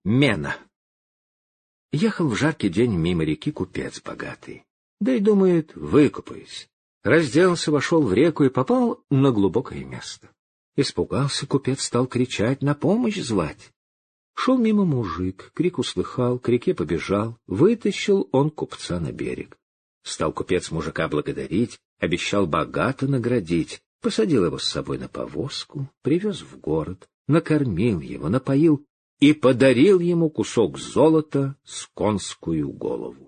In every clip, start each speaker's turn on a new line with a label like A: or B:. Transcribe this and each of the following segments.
A: Мена. Ехал в жаркий день мимо реки купец богатый. Да и думает, выкупаюсь. Разделся, вошел в реку и попал на глубокое место. Испугался купец, стал кричать, на помощь звать. Шел мимо мужик, крик услыхал, к реке побежал, вытащил он купца на берег. Стал купец мужика благодарить, обещал богато наградить, посадил его с собой на повозку, привез в город, накормил его, напоил и подарил ему кусок золота с конскую голову.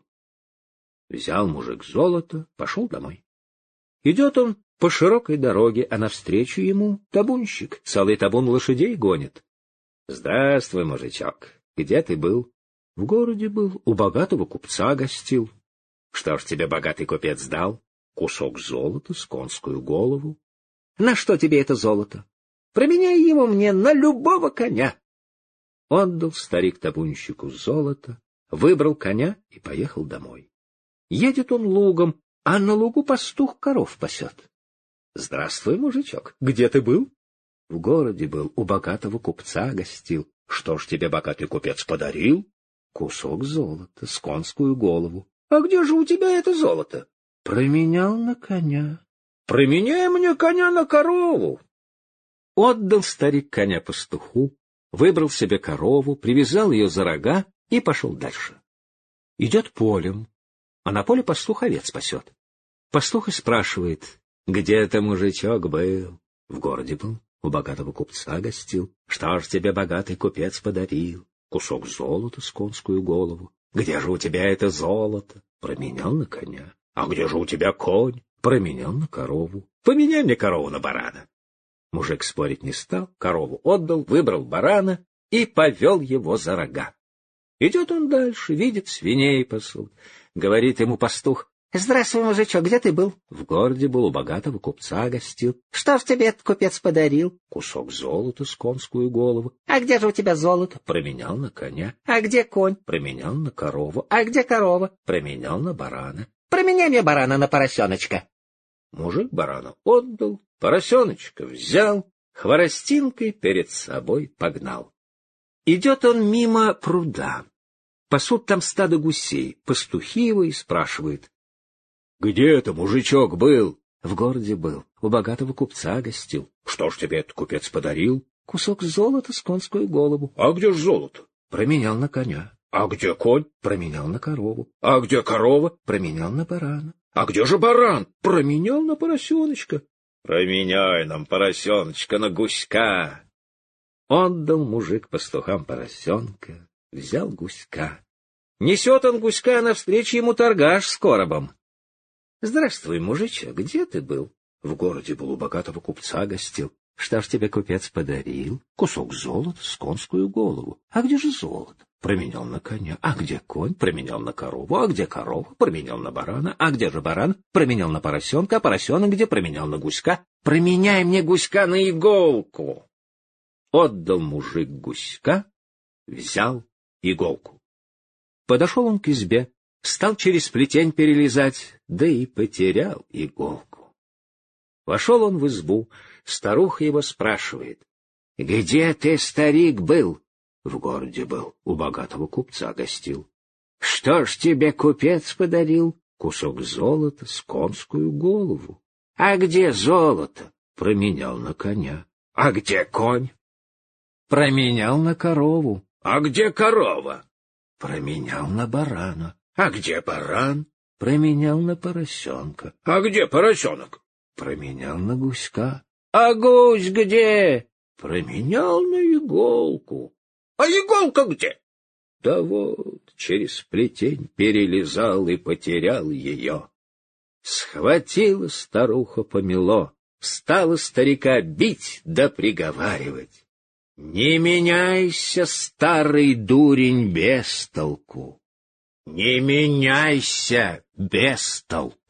A: Взял мужик золото, пошел домой. Идет он по широкой дороге, а навстречу ему табунщик, целый табун лошадей гонит. — Здравствуй, мужичок, где ты был? — В городе был, у богатого купца гостил. — Что ж тебе богатый купец дал? — Кусок золота с конскую голову. — На что тебе это золото? Променяй его мне на любого коня. Отдал старик табунщику золото, выбрал коня и поехал домой. Едет он лугом, а на лугу пастух коров пасет. — Здравствуй, мужичок, где ты был? — В городе был, у богатого купца гостил. — Что ж тебе богатый купец подарил? — Кусок золота с конскую голову. — А где же у тебя это золото? — Променял на коня. — Променяй мне коня на корову. Отдал старик коня пастуху, выбрал себе корову, привязал ее за рога и пошел дальше. Идет полем, а на поле пастух овец пасет. Пастух и спрашивает, где это мужичок был? В городе был, у богатого купца гостил. Что ж тебе богатый купец подарил? Кусок золота с конскую голову. Где же у тебя это золото? Променял на коня. А где же у тебя конь? Променял на корову. Поменяй мне корову на барана. Мужик спорить не стал, корову отдал, выбрал барана и повел его за рога. Идет он дальше, видит, свиней пасут. Говорит ему пастух: — Здравствуй, мужичок, где ты был? — В городе был, у богатого купца гостил. — Что ж тебе этот купец подарил? — Кусок золота с конскую голову. — А где же у тебя золото? — Променял на коня. — А где конь? — Променял на корову. — А где корова? — Променял на барана. — Променяй мне барана на поросеночка. Мужик барана отдал, поросеночка взял, хворостинкой перед собой погнал. Идет он мимо пруда. Пасут там стадо гусей. Пастухи его и спрашивают: — Где это мужичок был? — В городе был, у богатого купца гостил. — Что ж тебе этот купец подарил? — Кусок золота с конскую голову. — А где ж золото? — Променял на коня. — А где конь? — Променял на корову. — А где корова? — Променял на барана. — А где же баран? — Променял на поросеночка. — Променяй нам поросеночка на гуська. Отдал мужик пастухам поросенка, взял гуська. Несет он гуська, навстречу ему торгаш с коробом. — Здравствуй, мужичок, где ты был? — В городе был, у богатого купца гостил. — Что ж тебе купец подарил? — Кусок золота с конскую голову. — А где же золото? — Променял на коня. — А где конь? — Променял на корову. — А где корова? — Променял на барана. — А где же баран? — Променял на поросенка. — А поросенок где? — Променял на гуська. — Променяй мне гуська на иголку. Отдал мужик гуська, взял иголку. Подошел он к избе, стал через плетень перелезать, да и потерял иголку. Вошел он в избу, старуха его спрашивает: — Где ты, старик, был? — В городе был, у богатого купца гостил. — Что ж тебе купец подарил? — Кусок золота с конскую голову. — А где золото? — Променял на коня. — А где конь? — Променял на корову. — А где корова? — Променял на барана. — А где баран? — Променял на поросенка. — А где поросенок? — Променял на гуська. — А гусь где? — Променял на иголку. — А иголка где? — Да вот, через плетень перелезал и потерял ее. Схватила старуха помело, стала старика бить да приговаривать: — Не меняйся, старый дурень, без толку! Не меняйся без толку!